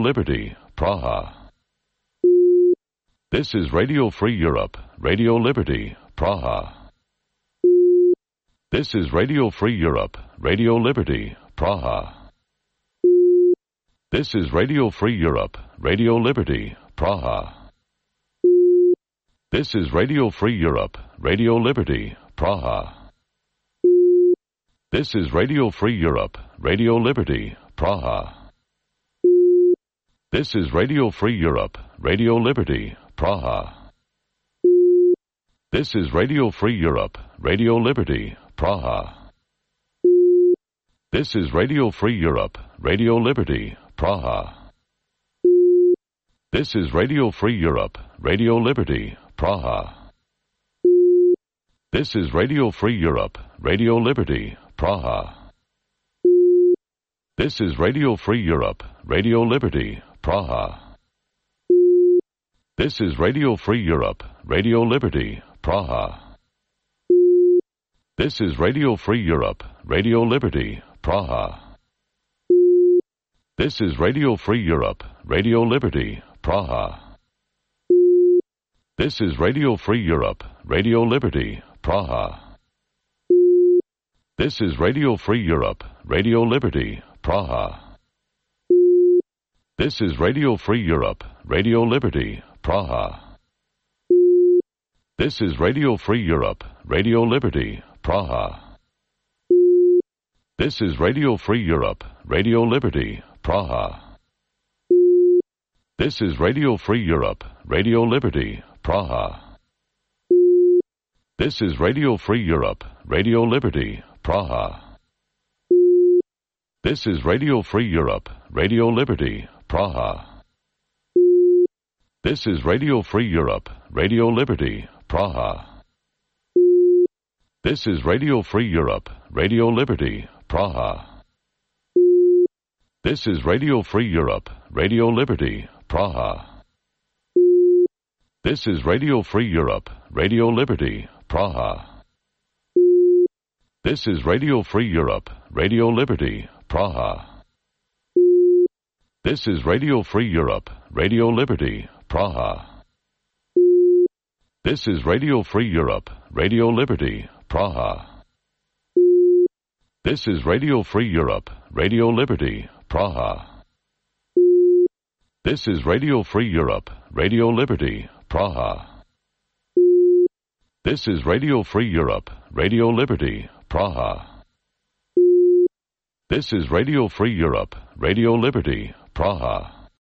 Liberty, Praha. This is Radio Free Europe, Radio Liberty, Praha. This is Radio Free Europe, Radio Liberty, Praha. This is Radio Free Europe, Radio Liberty, Praha. This is Radio Free Europe, Radio Liberty, Praha. This is Radio Free Europe, Radio Liberty, Praha. This is Radio Free Europe, Radio Liberty, Praha. This is Radio Free Europe, Radio Liberty, Praha. This is Radio Free Europe, Radio Liberty, Praha. This is Radio Free Europe, Radio Liberty, Praha. This is Radio Free Europe, Radio Liberty, Praha. This is Radio Free Europe, Radio Liberty, Praha. This is Radio Free Europe, Radio Liberty, Praha. This is Radio Free Europe, Radio Liberty, Praha. This is Radio Free Europe, Radio Liberty, Praha. This is Radio Free Europe, Radio Liberty, Praha. This is Radio Free Europe, Radio Liberty, Praha. This is Radio Free Europe, Radio Liberty, Praha. This is Radio Free Europe, Radio Liberty, Praha. This is Radio Free Europe, Radio Liberty, Praha. This is Radio Free Europe, Radio Liberty, Praha. This is Radio Free Europe, Radio Liberty, Praha. This is Radio Free Europe, Radio Liberty, Praha. This is Radio Free Europe, Radio Liberty, Praha. This is Radio Free Europe, Radio Liberty, Praha. This is Radio Free Europe, Radio Liberty, Praha. This is Radio Free Europe, Radio Liberty, Praha. This is Radio Free Europe, Radio Liberty, Praha. This is Radio Free Europe, Radio Liberty, Praha. This is Radio Free Europe, Radio Liberty, Praha. This is Radio Free Europe, Radio Liberty, Praha. This is Radio Free Europe, Radio Liberty, Praha. This is Radio Free Europe, Radio Liberty, Praha. This is Radio Free Europe, Radio Liberty, Praha.